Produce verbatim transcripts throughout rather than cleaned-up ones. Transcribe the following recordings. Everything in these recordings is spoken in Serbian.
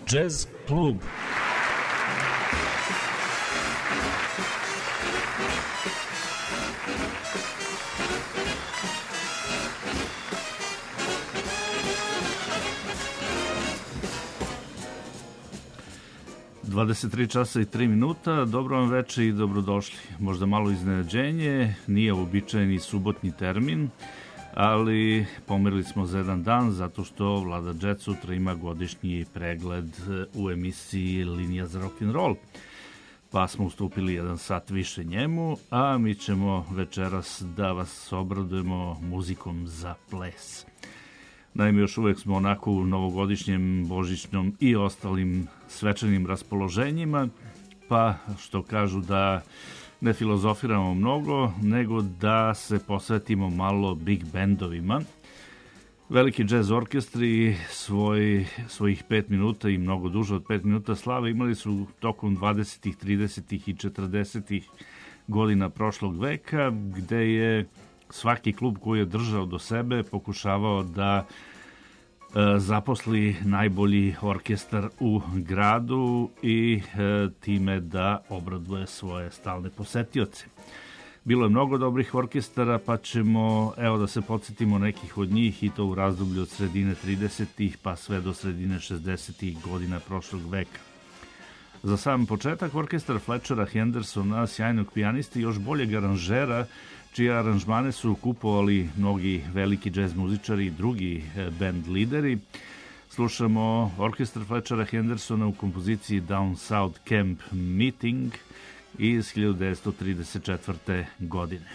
Jazz klub. dvadeset tri časa i tri minuta, dobro vam veče i dobrodošli. Možda malo iznenađenje, nije uobičajeni subotnji termin, ali pomerili smo za jedan dan zato što Vlada Jet sutra ima godišnji pregled u emisiji Linija za rock'n'roll. Pa smo ustupili jedan sat više njemu, a mi ćemo večeras da vas obradujemo muzikom za ples. Naime, još uvek smo onako u novogodišnjem, božićnom i ostalim svečanim raspoloženjima, pa što kažu da ne filozofiramo mnogo, nego da se posvetimo malo big bandovima. Veliki jazz orkestri svoj, svojih pet minuta i mnogo duže od pet minuta slave imali su tokom dvadesetih, tridesetih i četrdesetih godina prošlog veka, gde je svaki klub koji je držao do sebe pokušavao da e, zaposli najbolji orkestar u gradu i e, time da obraduje svoje stalne posetioce. Bilo je mnogo dobrih orkestara, pa ćemo, evo da se podsjetimo nekih od njih i to u razdoblju od sredine tridesetih pa sve do sredine šezdesetih godina prošlog veka. Za sam početak orkestar Fletchera Hendersona, sjajnog pijaniste i još boljeg aranžera, čije aranžmane su kupovali mnogi veliki džez muzičari i drugi band lideri. Slušamo orkestar Fletchera Hendersona u kompoziciji Down South Camp Meeting iz hiljadu devetsto trideset četvrte. godine.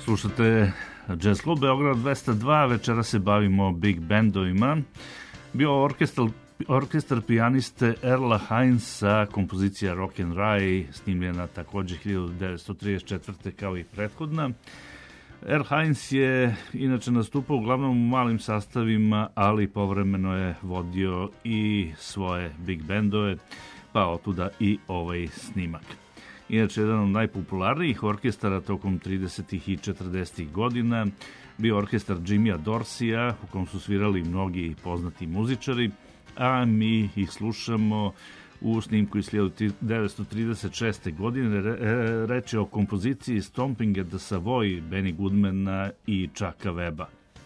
Slušate Jazz Klub Beograd dvesta dva, večera se bavimo big bandovima. Bio orkestar, orkestar pijaniste Erla Heinza, kompozicija Rock and Rye, snimljena takođe hiljadu devetsto trideset četvrte kao i prethodna. Erl Heinz je inače nastupao uglavnom u malim sastavima, ali povremeno je vodio i svoje big bandove, pa otuda i ovaj snimak. Inače, jedan od najpopularnijih orkestara tokom tridesetih i četrdesetih godina bio orkestar Jimmya Dorseya, u kom su svirali mnogi poznati muzičari, a mi ih slušamo u snimku iz hiljadu devetsto trideset šeste. godine. Reč je o kompoziciji Stomping at the Savoy, Benny Goodmana i Chucka Webba.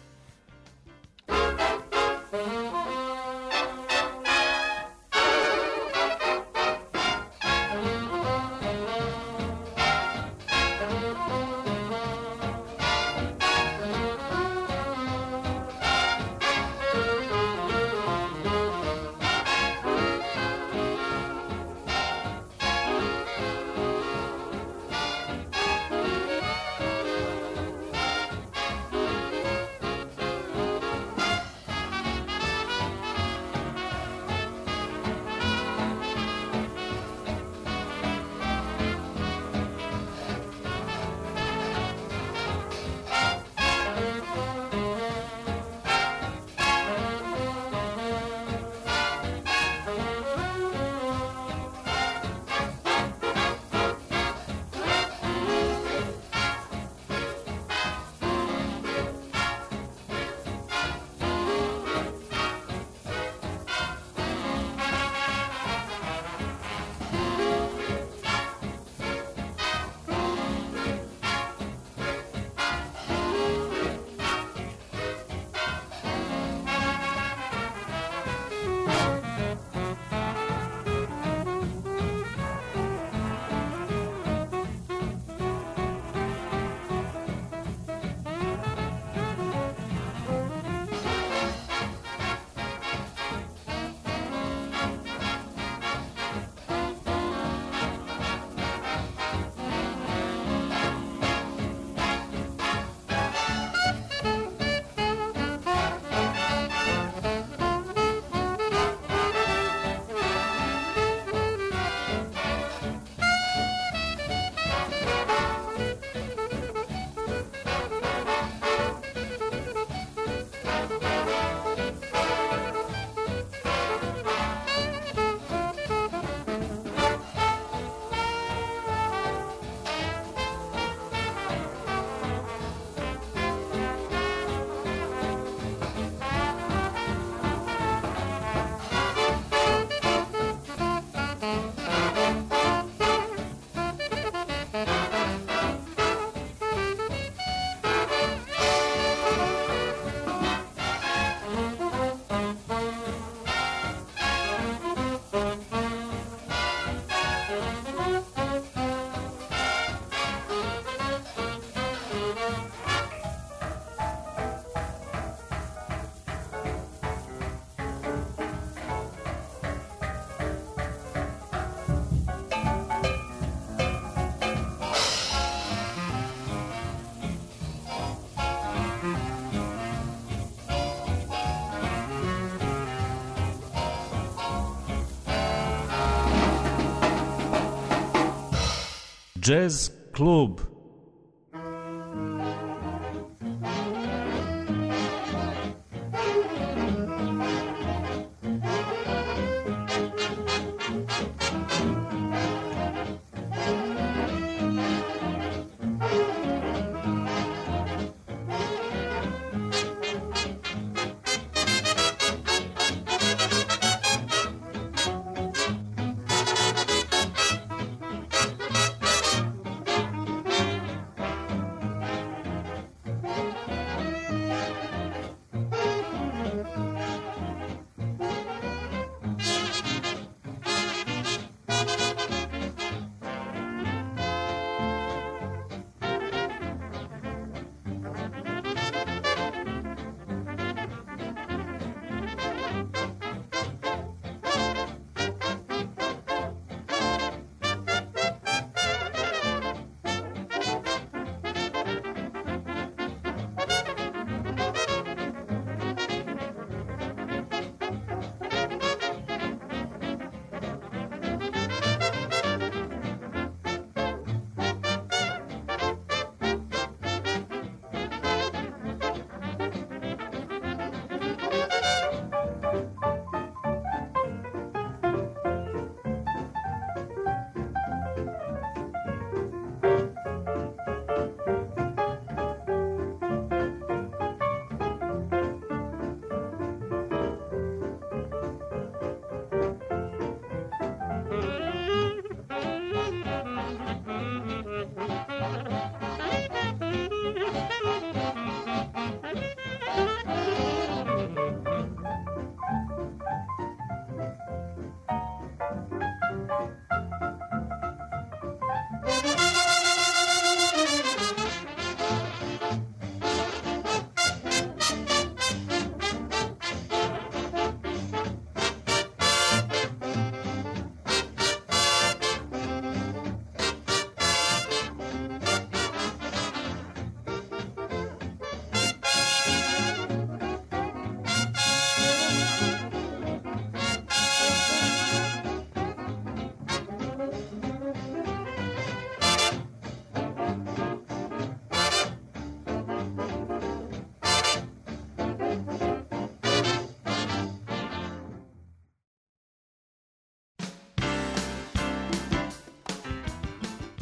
Jazz Klub.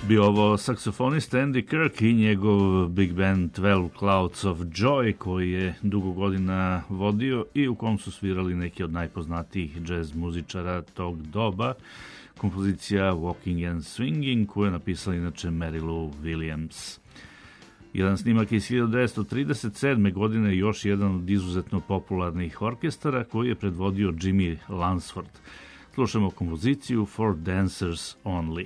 bio ovo saksofonista Andy Kirk i njegov big band twelve Clouds of Joy, koji je dugo godina vodio i u kom su svirali neki od najpoznatijih jazz muzičara tog doba. Kompozicija Walking and Swinging, koju je napisala inače Mary Lou Williams. Jedan snimak iz hiljadu devetsto trideset sedme. godine, još jedan od izuzetno popularnih orkestara koji je predvodio Jimmy Lansford. Slušamo kompoziciju For Dancers Only.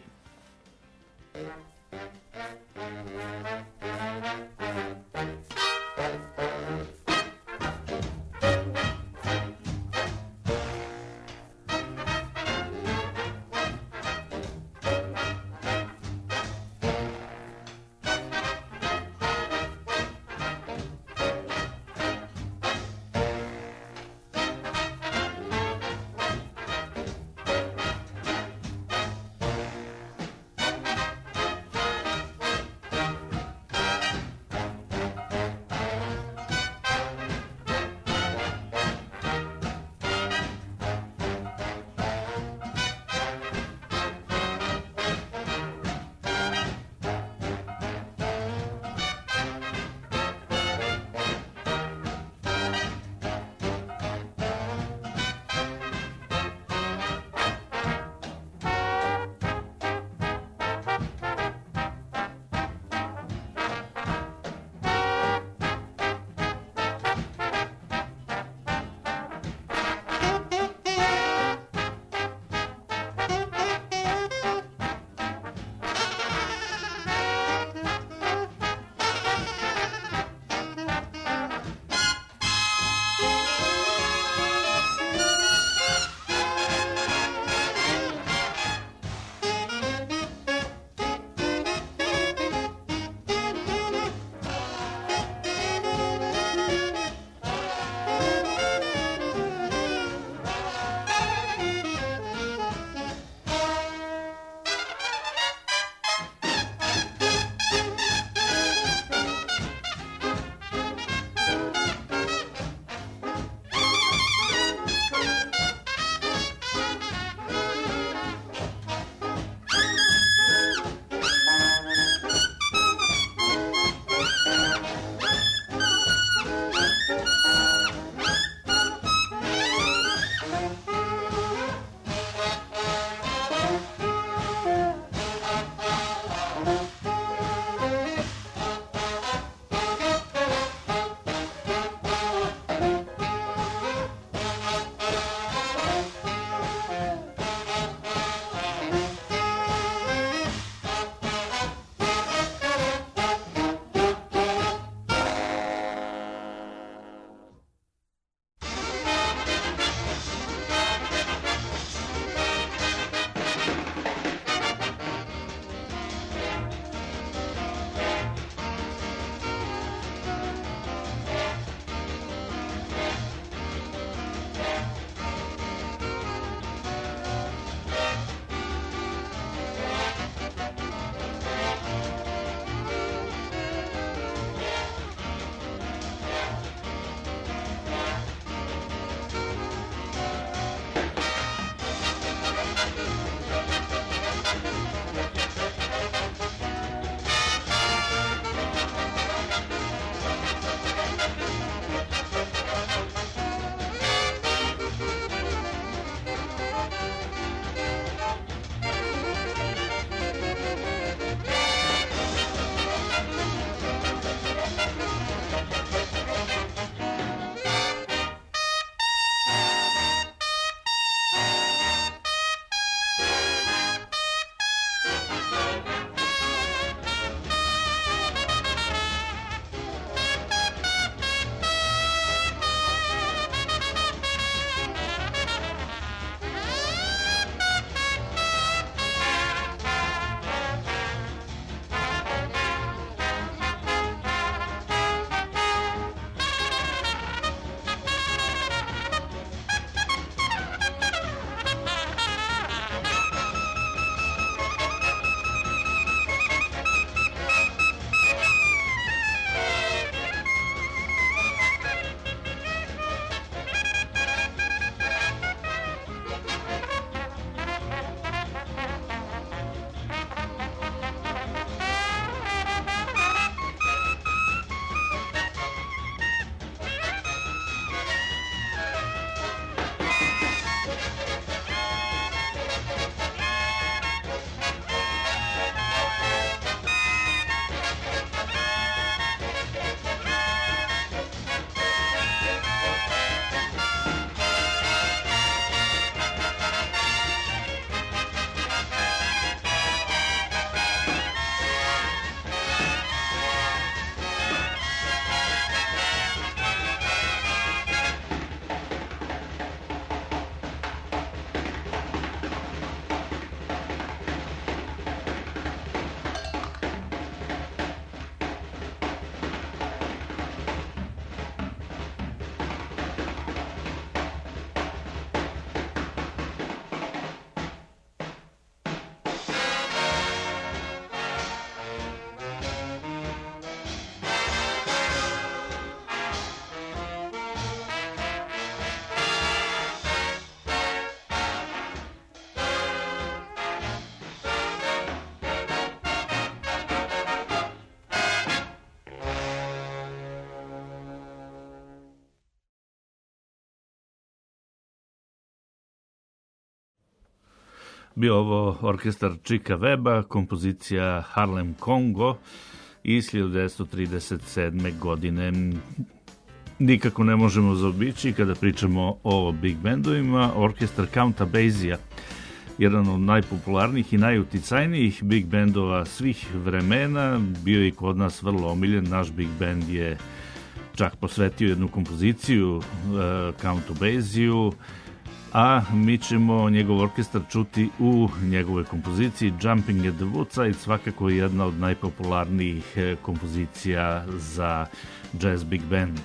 Bio ovo orkestar Čika Weba, kompozicija Harlem Kongo iz hiljadu devetsto trideset sedme. godine. Nikako ne možemo zaobići kada pričamo o big bandovima, orkestar Counta Basie, jedan od najpopularnijih i najuticajnijih big bandova svih vremena, bio i kod nas vrlo omiljen. Naš big band je čak posvetio jednu kompoziciju uh, Countu Basieu, a mi ćemo njegov orkestar čuti u njegovoj kompoziciji Jumping at the Woodside, svakako jedna od najpopularnijih kompozicija za jazz big band.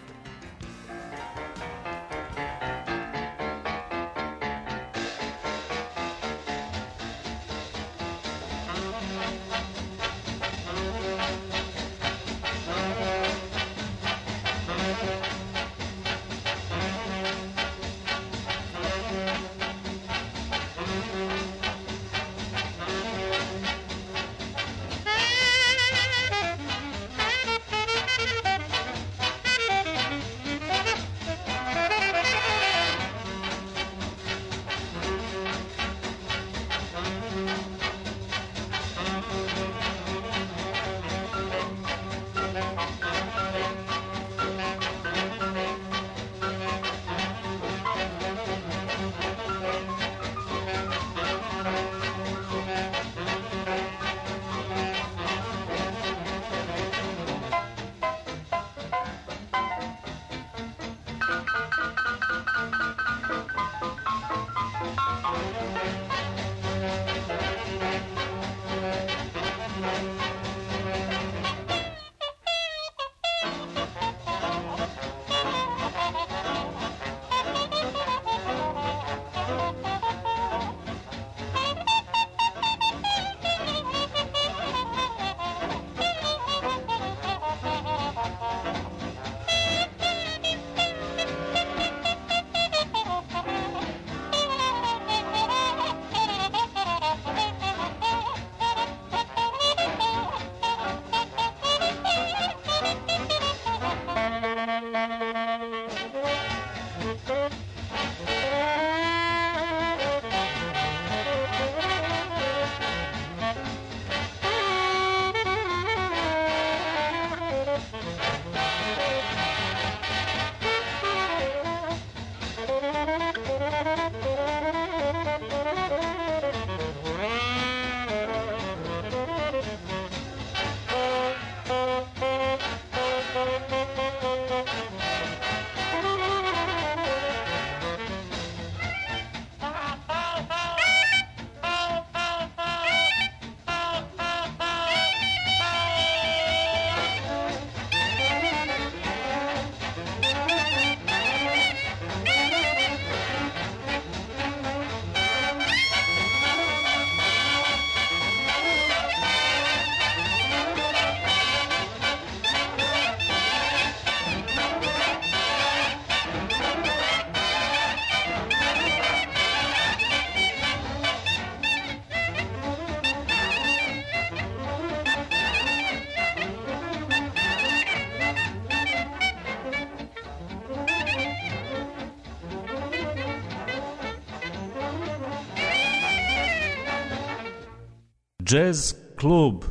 Jazz klub.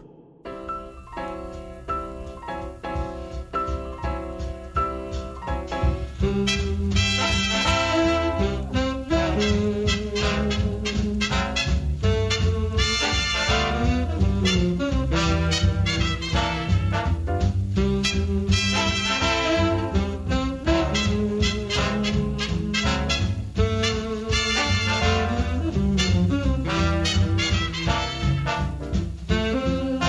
Thank you.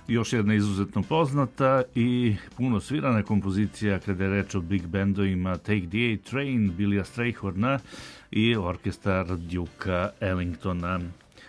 Još jedna izuzetno poznata i puno svirana kompozicija kada je reč o big bandovima Take the A Train, Billya Strayhorna i orkestar Duke'a Ellingtona.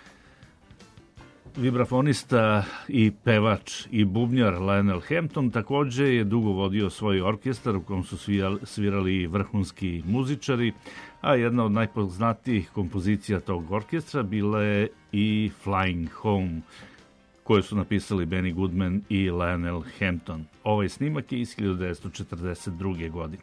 Vibrafonista i pevač i bubnjar Lionel Hampton takođe je dugo vodio svoj orkestar u kom su svirali vrhunski muzičari, a jedna od najpoznatijih kompozicija tog orkestra bila je i Flying Home, koje su napisali Benny Goodman i Lionel Hampton. Ovaj snimak je iz hiljadu devetsto četrdeset druge. godine.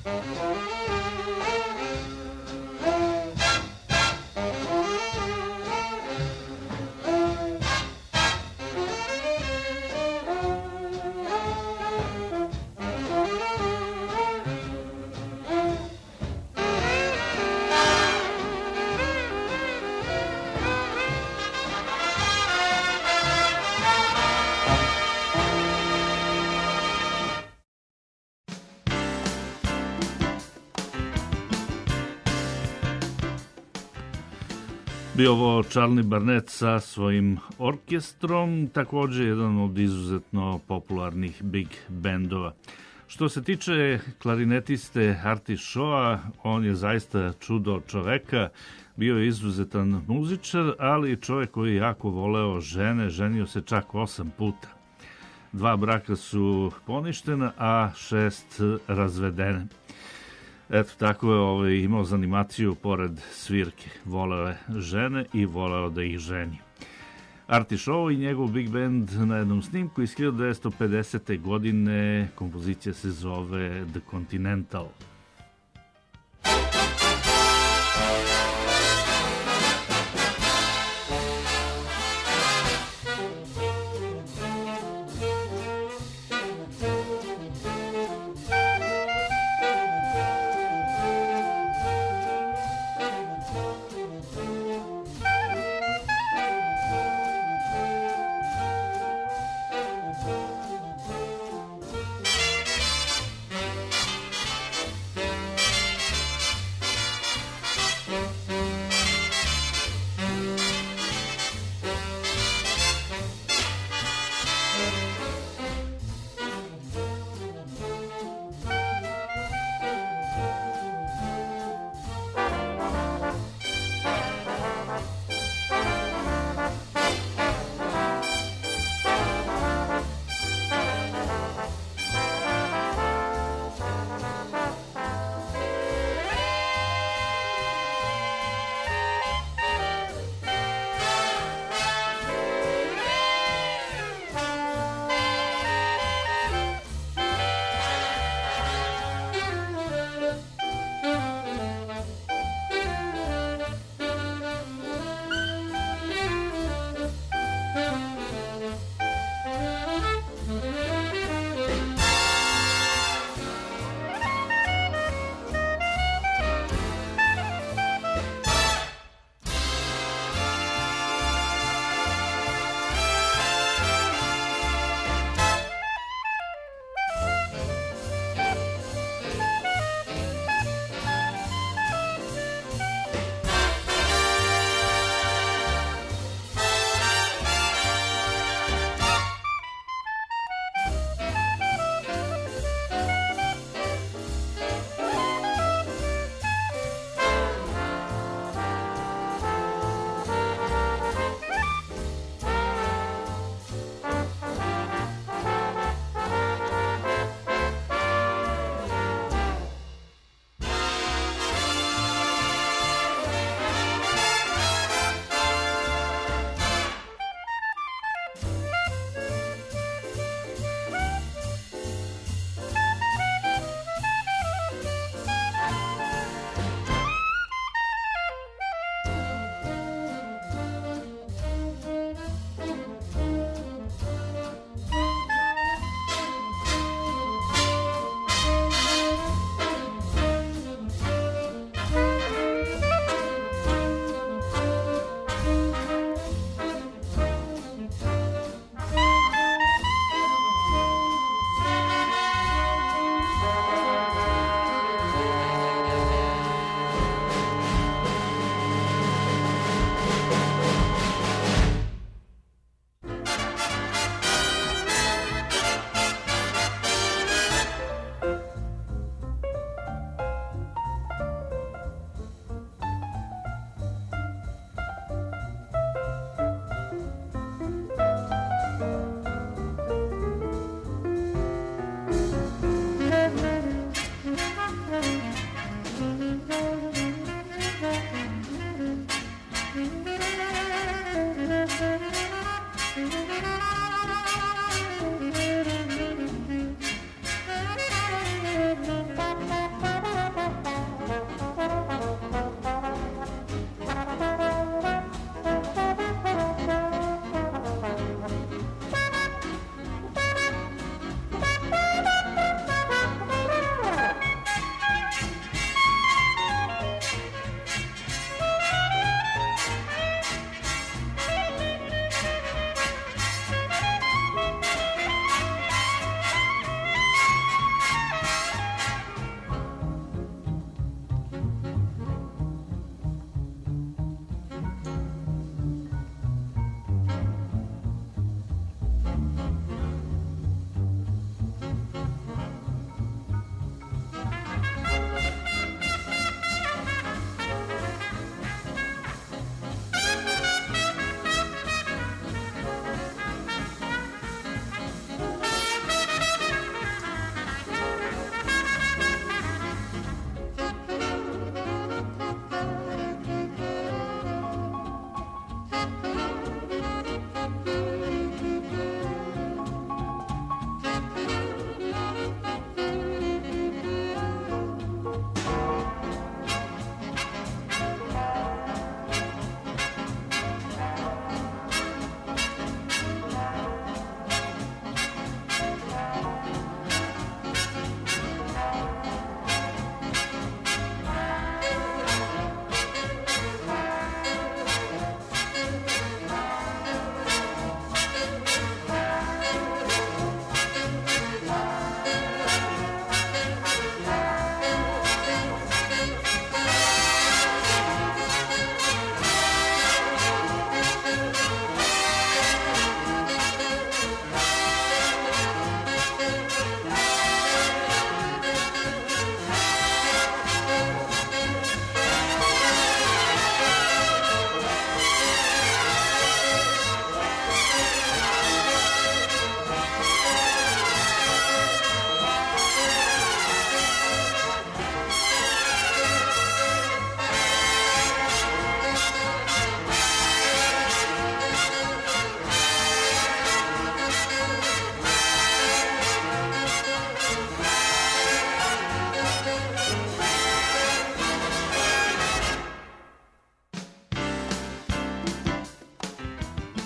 Bio ovo Charlie Barnett sa svojim orkestrom, također jedan od izuzetno popularnih big bandova. Što se tiče klarinetiste Artie Shaw, on je zaista čudo čoveka, bio je izuzetan muzičar, ali čovjek koji je jako voleo žene, ženio se čak osam puta. Dva braka su poništena, a šest razvedene. Eto, tako je ovaj, imao zanimaciju pored svirke. Voleo je žene i voleo da ih ženi. Artie Shaw i njegov big band na jednom snimku iz hiljadu devetsto pedesete. godine, kompozicija se zove The Continental.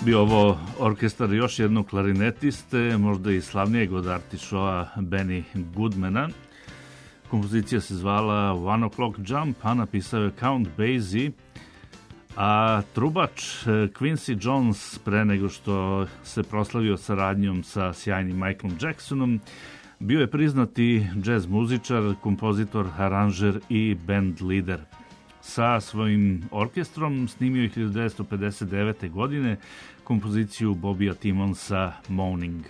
Bio ovo orkestar još jednog klarinetiste, možda i slavnijeg od artišoa Benny Goodmana. Kompozicija se zvala One O'Clock Jump, a napisao je Count Basie, a trubač Quincy Jones, pre nego što se proslavio saradnjom sa sjajnim Michaelom Jacksonom, bio je priznati džez muzičar, kompozitor, aranžer i band lider. Sa svojim orkestrom snimio je hiljadu devetsto pedeset devete. godine kompoziciju Bobija Timmonsa Moaning.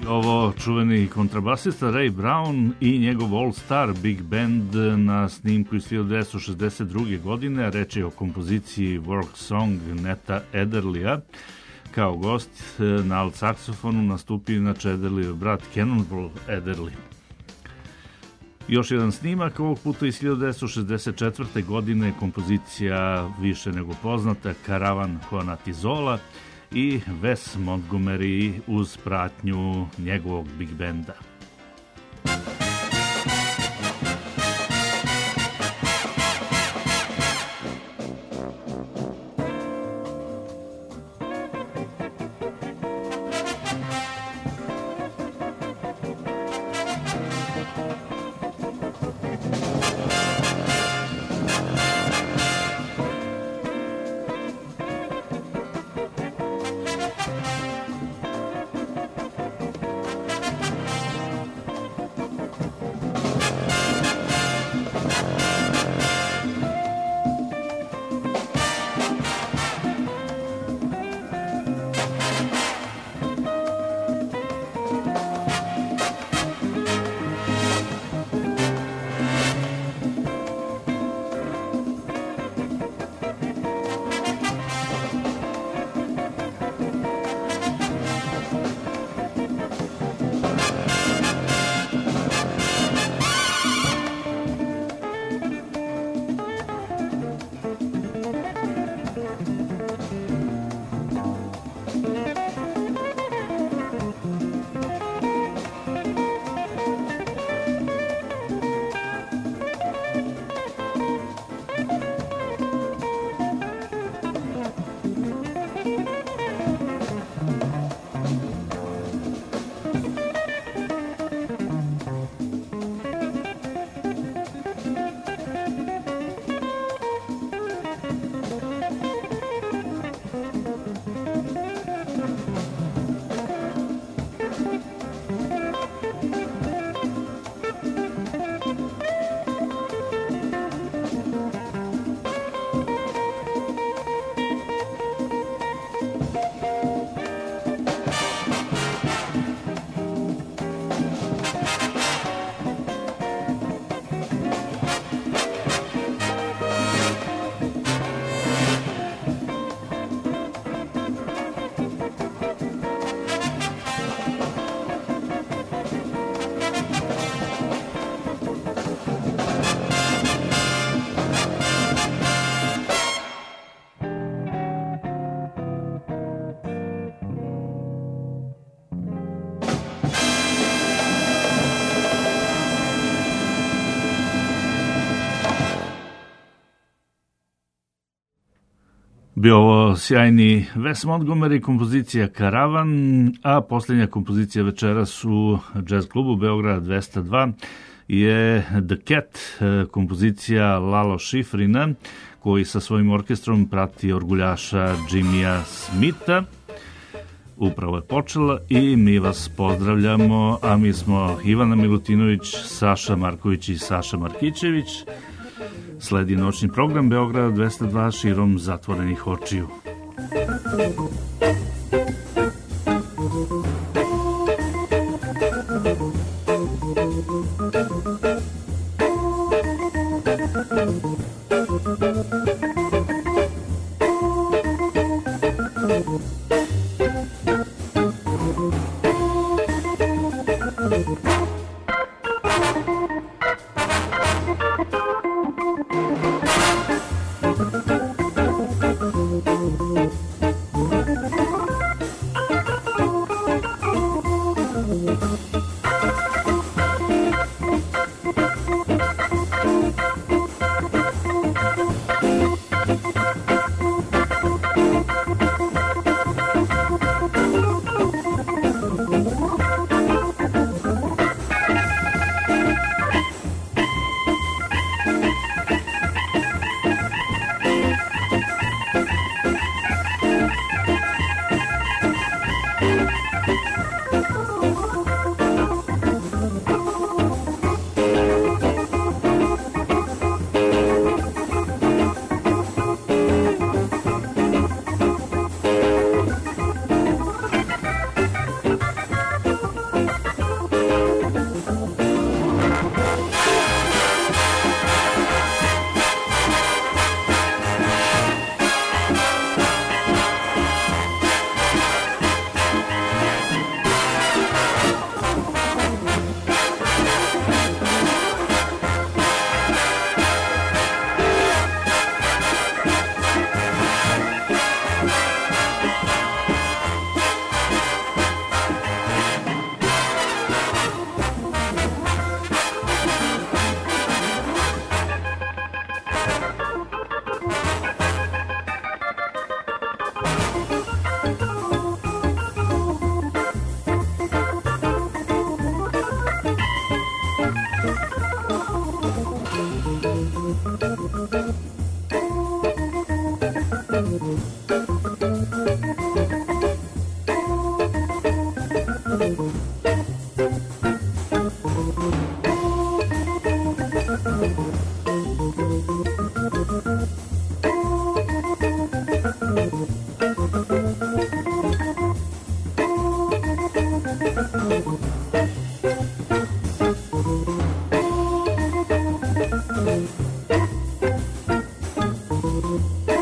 Ovo čuveni kontrabasista Ray Brown i njegov All Star Big Band na snimku iz hiljadu devetsto šezdeset druge. godine. Reč je o kompoziciji Work Song Neta Adderleya. Kao gost na alt saksofonu nastupio inače Adderleyov brat Cannonball Adderley. Još jedan snimak, ovog puta iz hiljadu devetsto šezdeset četvrte. godine, kompozicija više nego poznata, Karavan Juana Zola i Wes Montgomery uz pratnju njegovog big benda. Bio ovo sjajni Wes Montgomery, kompozicija Karavan, a posljednja kompozicija večeras u Jazz klubu Beograd dvesta dva je The Cat, kompozicija Lalo Schifrina, koji sa svojim orkestrom prati orguljaša Jimmya Smitha. Upravo je počela i mi vas pozdravljamo, a mi smo Ivana Milutinović, Saša Marković i Saša Markićević. Sledi noćni program Beograd dvesta dva širom zatvorenih očiju. Thank you.